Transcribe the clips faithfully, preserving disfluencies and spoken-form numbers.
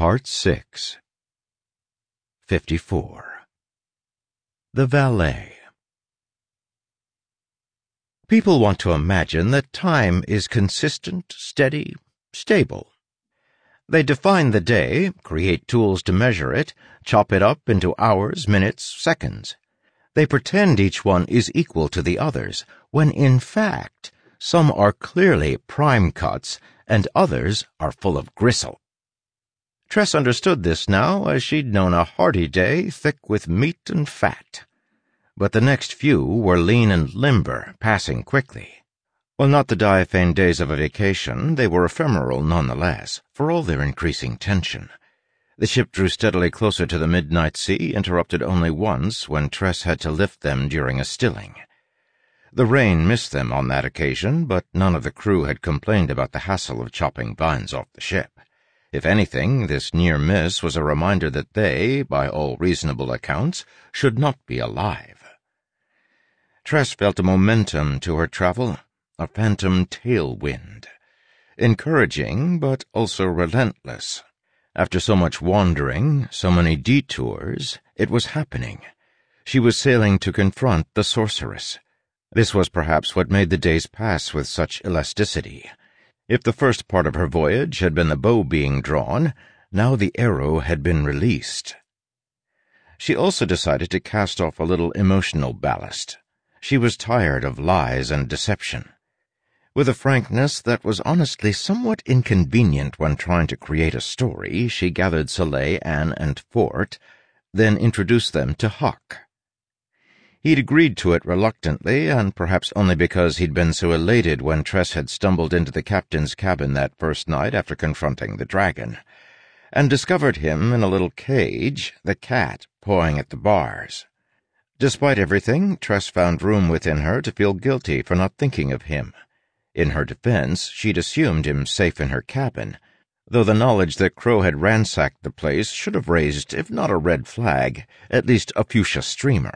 Part six. fifty-four. The Valet. People want to imagine that time is consistent, steady, stable. They define the day, create tools to measure it, chop it up into hours, minutes, seconds. They pretend each one is equal to the others, when in fact some are clearly prime cuts and others are full of gristle. Tress understood this now, as she'd known a hearty day thick with meat and fat. But the next few were lean and limber, passing quickly. While not the diaphane days of a vacation, they were ephemeral nonetheless, for all their increasing tension. The ship drew steadily closer to the midnight sea, interrupted only once when Tress had to lift them during a stilling. The rain missed them on that occasion, but none of the crew had complained about the hassle of chopping vines off the ship. If anything, this near miss was a reminder that they, by all reasonable accounts, should not be alive. Tress felt a momentum to her travel, a phantom tailwind. Encouraging, but also relentless. After so much wandering, so many detours, it was happening. She was sailing to confront the sorceress. This was perhaps what made the days pass with such elasticity. If the first part of her voyage had been the bow being drawn, now the arrow had been released. She also decided to cast off a little emotional ballast. She was tired of lies and deception. With a frankness that was honestly somewhat inconvenient when trying to create a story, she gathered Soleil, Anne, and Fort, then introduced them to Huck. He'd agreed to it reluctantly, and perhaps only because he'd been so elated when Tress had stumbled into the captain's cabin that first night after confronting the dragon, and discovered him in a little cage, the cat pawing at the bars. Despite everything, Tress found room within her to feel guilty for not thinking of him. In her defense, she'd assumed him safe in her cabin, though the knowledge that Crow had ransacked the place should have raised, if not a red flag, at least a fuchsia streamer.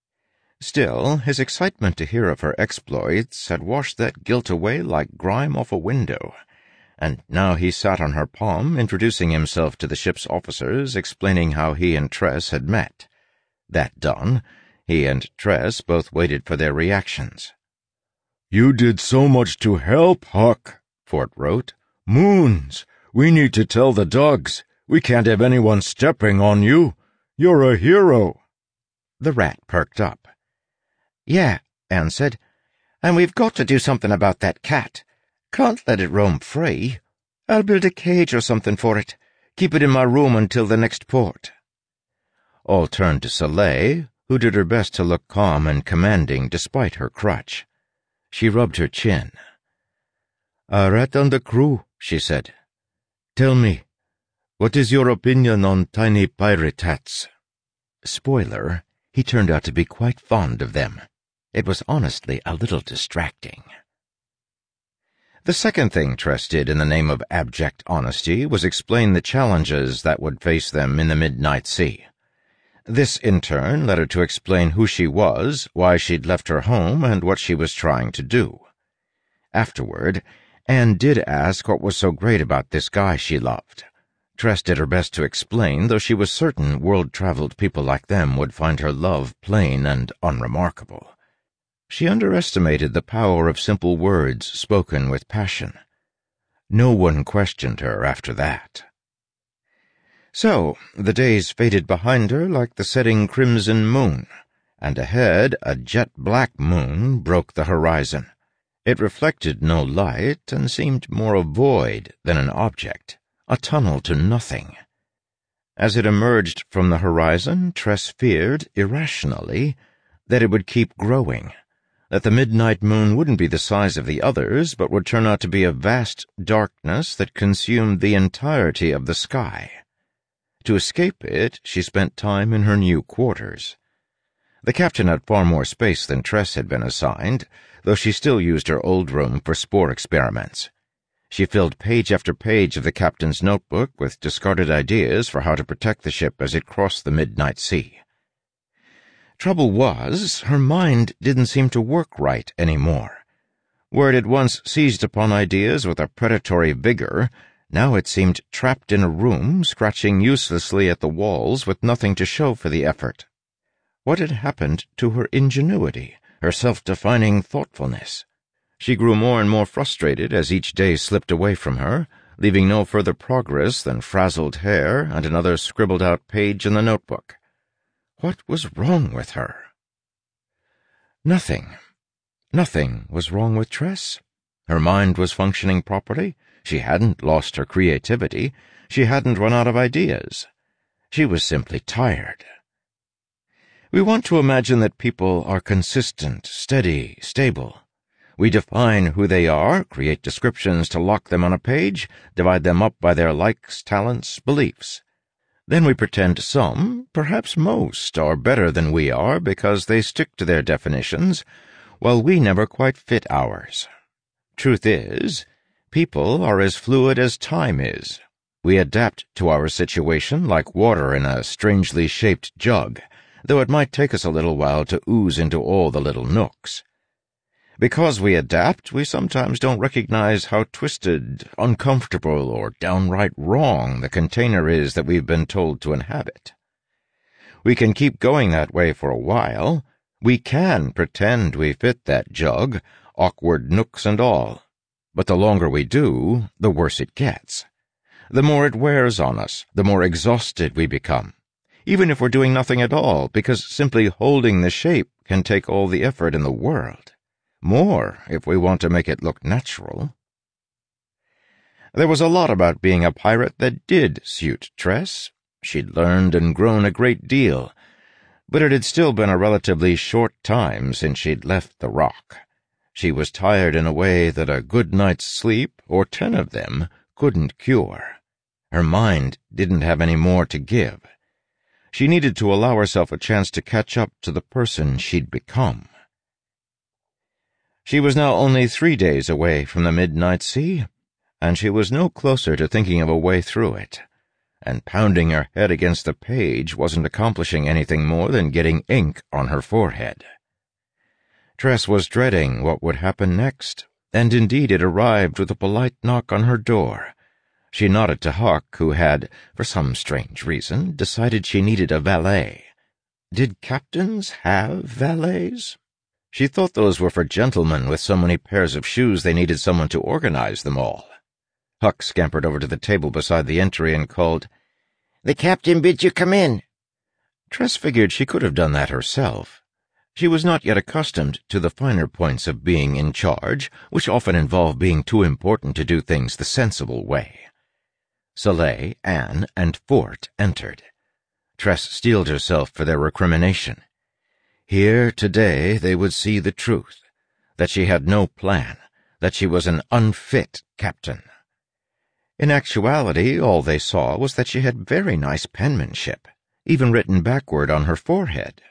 Still, his excitement to hear of her exploits had washed that guilt away like grime off a window, and now he sat on her palm, introducing himself to the ship's officers, explaining how he and Tress had met. That done, he and Tress both waited for their reactions. "You did so much to help, Huck," Fort wrote. "Moons! We need to tell the dogs. We can't have anyone stepping on you. You're a hero." The rat perked up. "Yeah," Anne said, "and we've got to do something about that cat. Can't let it roam free. I'll build a cage or something for it. Keep it in my room until the next port." All turned to Soleil, who did her best to look calm and commanding despite her crutch. She rubbed her chin. "A rat on the crew," she said. "Tell me, what is your opinion on tiny pirate hats?" Spoiler, he turned out to be quite fond of them. It was honestly a little distracting. The second thing Tress did in the name of abject honesty was explain the challenges that would face them in the midnight sea. This, in turn, led her to explain who she was, why she'd left her home, and what she was trying to do. Afterward, Anne did ask what was so great about this guy she loved. Tress did her best to explain, though she was certain world-traveled people like them would find her love plain and unremarkable. She underestimated the power of simple words spoken with passion. No one questioned her after that. So, the days faded behind her like the setting crimson moon, and ahead a jet-black moon broke the horizon. It reflected no light and seemed more a void than an object, a tunnel to nothing. As it emerged from the horizon, Tress feared, irrationally, that it would keep growing, that the midnight moon wouldn't be the size of the others, but would turn out to be a vast darkness that consumed the entirety of the sky. To escape it, she spent time in her new quarters. The captain had far more space than Tress had been assigned, though she still used her old room for spore experiments. She filled page after page of the captain's notebook with discarded ideas for how to protect the ship as it crossed the midnight sea. Trouble was, her mind didn't seem to work right anymore. Where it had once seized upon ideas with a predatory vigor, Now it seemed trapped in a room, scratching uselessly at the walls with nothing to show for the effort. What had happened to her ingenuity, her self-defining thoughtfulness? She grew more and more frustrated as each day slipped away from her, leaving no further progress than frazzled hair and another scribbled-out page in the notebook. What was wrong with her? Nothing. Nothing was wrong with Tress. Her mind was functioning properly. She hadn't lost her creativity. She hadn't run out of ideas. She was simply tired. We want to imagine that people are consistent, steady, stable. We define who they are, create descriptions to lock them on a page, divide them up by their likes, talents, beliefs. Then we pretend some, perhaps most, are better than we are because they stick to their definitions, while we never quite fit ours. Truth is, people are as fluid as time is. We adapt to our situation like water in a strangely shaped jug, though it might take us a little while to ooze into all the little nooks. Because we adapt, we sometimes don't recognize how twisted, uncomfortable, or downright wrong the container is that we've been told to inhabit. We can keep going that way for a while. We can pretend we fit that jug, awkward nooks and all. But the longer we do, the worse it gets. The more it wears on us, the more exhausted we become. Even if we're doing nothing at all, because simply holding the shape can take all the effort in the world. More, if we want to make it look natural. There was a lot about being a pirate that did suit Tress. She'd learned and grown a great deal, but it had still been a relatively short time since she'd left the Rock. She was tired in a way that a good night's sleep, or ten of them, couldn't cure. Her mind didn't have any more to give. She needed to allow herself a chance to catch up to the person she'd become. She was now only three days away from the midnight sea, and she was no closer to thinking of a way through it, and pounding her head against the page wasn't accomplishing anything more than getting ink on her forehead. Tress was dreading what would happen next, and indeed it arrived with a polite knock on her door. She nodded to Huck, who had, for some strange reason, decided she needed a valet. Did captains have valets? She thought those were for gentlemen with so many pairs of shoes they needed someone to organize them all. Huck scampered over to the table beside the entry and called, "The captain bids you come in." Tress figured she could have done that herself. She was not yet accustomed to the finer points of being in charge, which often involve being too important to do things the sensible way. Soleil, Anne, and Fort entered. Tress steeled herself for their recrimination. Here, today, they would see the truth, that she had no plan, that she was an unfit captain. In actuality, all they saw was that she had very nice penmanship, even written backward on her forehead.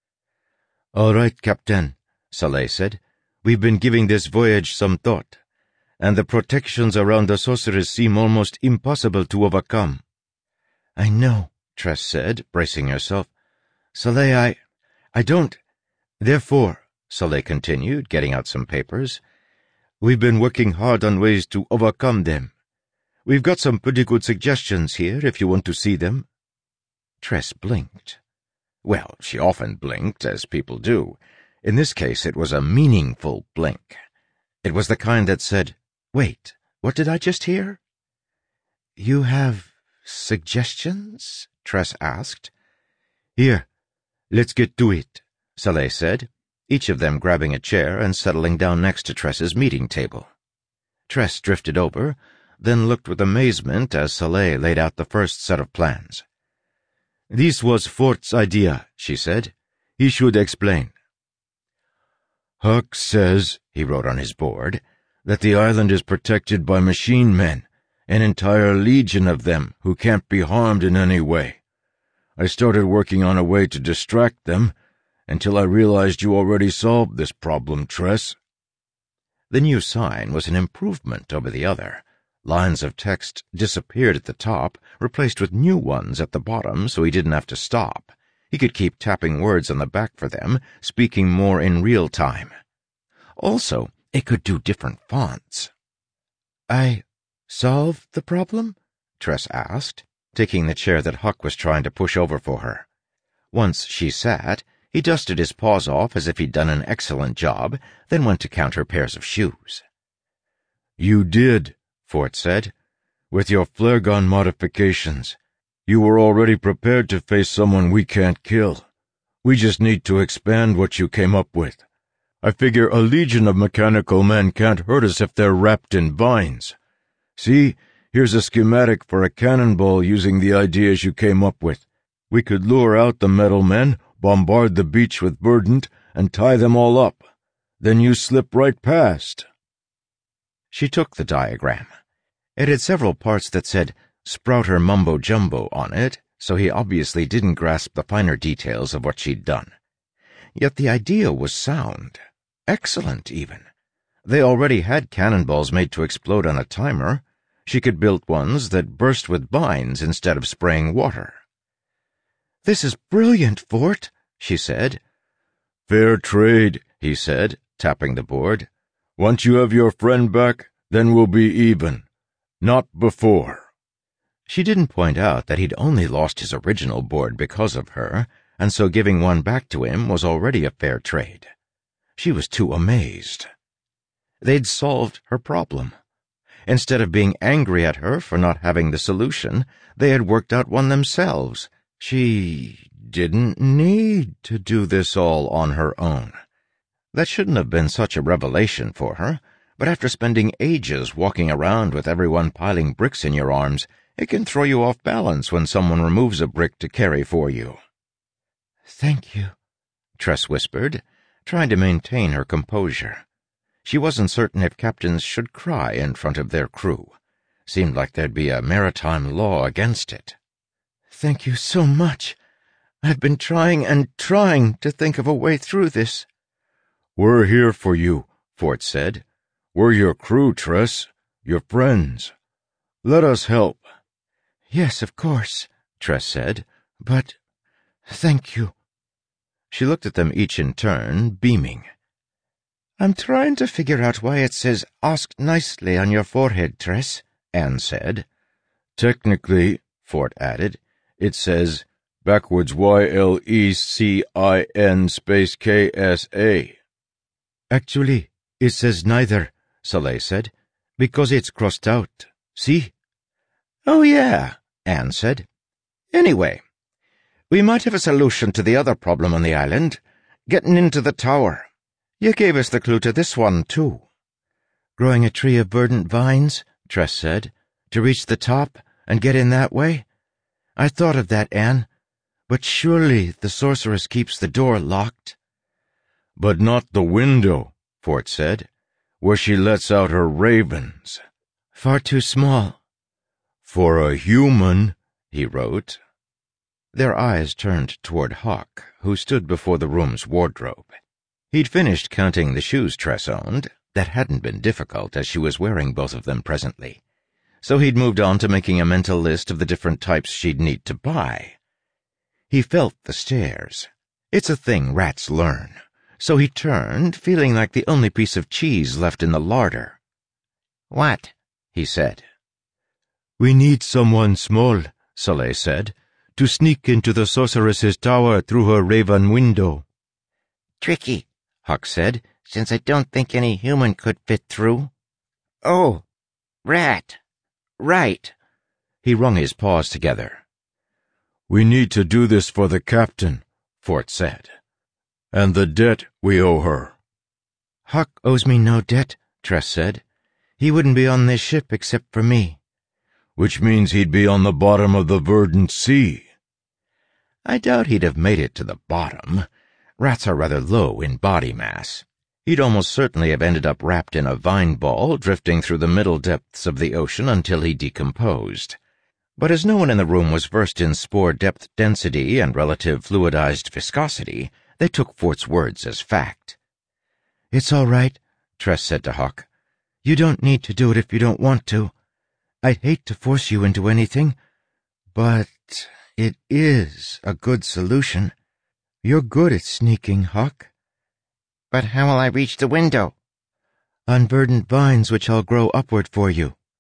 "All right, Captain," Soleil said. "We've been giving this voyage some thought, and the protections around the sorceress seem almost impossible to overcome." "I know," Tress said, bracing herself. "Soleil, I... I don't... Therefore," Soleil continued, getting out some papers, "we've been working hard on ways to overcome them. We've got some pretty good suggestions here, if you want to see them." Tress blinked. Well, she often blinked, as people do. In this case, it was a meaningful blink. It was the kind that said, "Wait, what did I just hear?" "You have suggestions?" Tress asked. "Here, let's get to it," Soleil said, each of them grabbing a chair and settling down next to Tress's meeting table. Tress drifted over, then looked with amazement as Soleil laid out the first set of plans. "This was Fort's idea," she said. "He should explain." "Huck says," he wrote on his board, "that the island is protected by machine men, an entire legion of them who can't be harmed in any way. I started working on a way to distract them, until I realized you already solved this problem, Tress." The new sign was an improvement over the other. Lines of text disappeared at the top, replaced with new ones at the bottom, so he didn't have to stop. He could keep tapping words on the back for them, speaking more in real time. Also, it could do different fonts. I... Solve the problem? Tress asked, taking the chair that Huck was trying to push over for her. Once she sat, he dusted his paws off as if he'd done an excellent job, then went to count her pairs of shoes. You did, Fort said. With your flare gun modifications, you were already prepared to face someone we can't kill. We just need to expand what you came up with. I figure a legion of mechanical men can't hurt us if they're wrapped in vines. See, here's a schematic for a cannonball using the ideas you came up with. We could lure out the metal men, bombard the beach with verdant, and tie them all up. Then you slip right past. She took the diagram. It had several parts that said Sprouter Mumbo Jumbo on it, so he obviously didn't grasp the finer details of what she'd done. Yet the idea was sound. Excellent, even. They already had cannonballs made to explode on a timer. She could build ones that burst with vines instead of spraying water. "This is brilliant, Fort," she said. "Fair trade," he said, tapping the board. "Once you have your friend back, then we'll be even. Not before." She didn't point out that he'd only lost his original board because of her, and so giving one back to him was already a fair trade. She was too amazed. They'd solved her problem. Instead of being angry at her for not having the solution, they had worked out one themselves. She didn't need to do this all on her own. That shouldn't have been such a revelation for her, but after spending ages walking around with everyone piling bricks in your arms, it can throw you off balance when someone removes a brick to carry for you. "Thank you," Tress whispered, trying to maintain her composure. She wasn't certain if captains should cry in front of their crew. Seemed like there'd be a maritime law against it. "Thank you so much. I've been trying and trying to think of a way through this." "We're here for you," Fort said. "We're your crew, Tress. Your friends. Let us help." "Yes, of course," Tress said. "But thank you." She looked at them each in turn, beaming. "I'm trying to figure out why it says ask nicely on your forehead, Tress," Anne said. "Technically," Fort added, "it says backwards Y L E C I N space K S A. "Actually, it says neither," Soleil said, "because it's crossed out. See?" "Oh, yeah," Anne said. "Anyway, we might have a solution to the other problem on the island, getting into the tower. You gave us the clue to this one, too." "Growing a tree of verdant vines," Tress said, "to reach the top and get in that way. I thought of that, Anne, but surely the sorceress keeps the door locked." "But not the window," Fort said, "where she lets out her ravens." "Far too small." "For a human," he wrote. Their eyes turned toward Huck, who stood before the room's wardrobe. He'd finished counting the shoes Tress owned. That hadn't been difficult, as she was wearing both of them presently. So he'd moved on to making a mental list of the different types she'd need to buy. He felt the stares. It's a thing rats learn. So he turned, feeling like the only piece of cheese left in the larder. "What?" he said. "We need someone small," Soleil said, "to sneak into the sorceress's tower through her raven window." "Tricky," Huck said, "since I don't think any human could fit through." "Oh, rat. Right." He wrung his paws together. "We need to do this for the captain," Fort said. "And the debt we owe her." "Huck owes me no debt," Tress said. "He wouldn't be on this ship except for me." "Which means he'd be on the bottom of the verdant sea." "I doubt he'd have made it to the bottom. Rats are rather low in body mass. He'd almost certainly have ended up wrapped in a vine ball, drifting through the middle depths of the ocean until he decomposed. But as no one in the room was versed in spore depth density and relative fluidized viscosity, they took Fort's words as fact. "It's all right," Tress said to Huck. "You don't need to do it if you don't want to. I'd hate to force you into anything, but it is a good solution. You're good at sneaking, Huck." "But how will I reach the window?" "On verdant vines which I'll grow upward for you."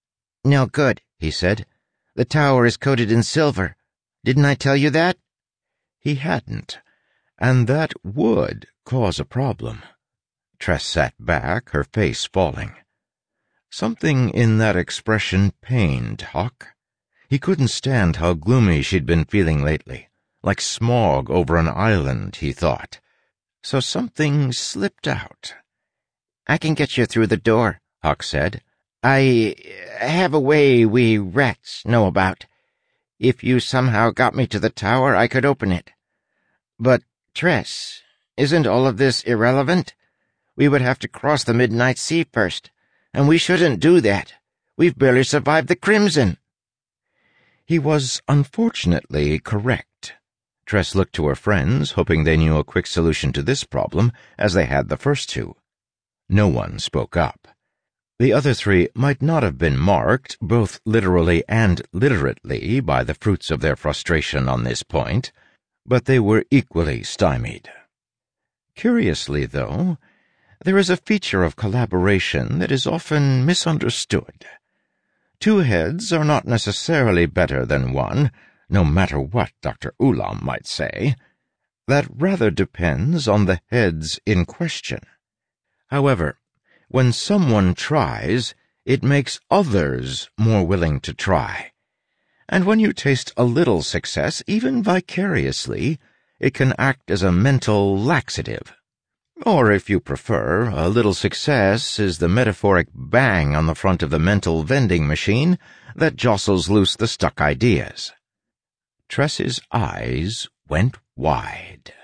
No good, he said. The tower is coated in silver. Didn't I tell you that? He hadn't, and that would cause a problem. Tress sat back, her face falling. Something in that expression pained Huck. He couldn't stand how gloomy she'd been feeling lately, like smog over an island, he thought. So something slipped out. I can get you through the door, Huck said. I have a way we rats know about. If you somehow got me to the tower, I could open it. But, Tress, isn't all of this irrelevant? We would have to cross the midnight sea first, and we shouldn't do that. We've barely survived the Crimson. He was unfortunately correct. Tress looked to her friends, hoping they knew a quick solution to this problem, as they had the first two. No one spoke up. The other three might not have been marked, both literally and literately, by the fruits of their frustration on this point, but they were equally stymied. Curiously, though, there is a feature of collaboration that is often misunderstood. Two heads are not necessarily better than one, no matter what Doctor Ulam might say. That rather depends on the heads in question. However, when someone tries, it makes others more willing to try. And when you taste a little success, even vicariously, it can act as a mental laxative. Or, if you prefer, a little success is the metaphoric bang on the front of the mental vending machine that jostles loose the stuck ideas. Tress's eyes went wide.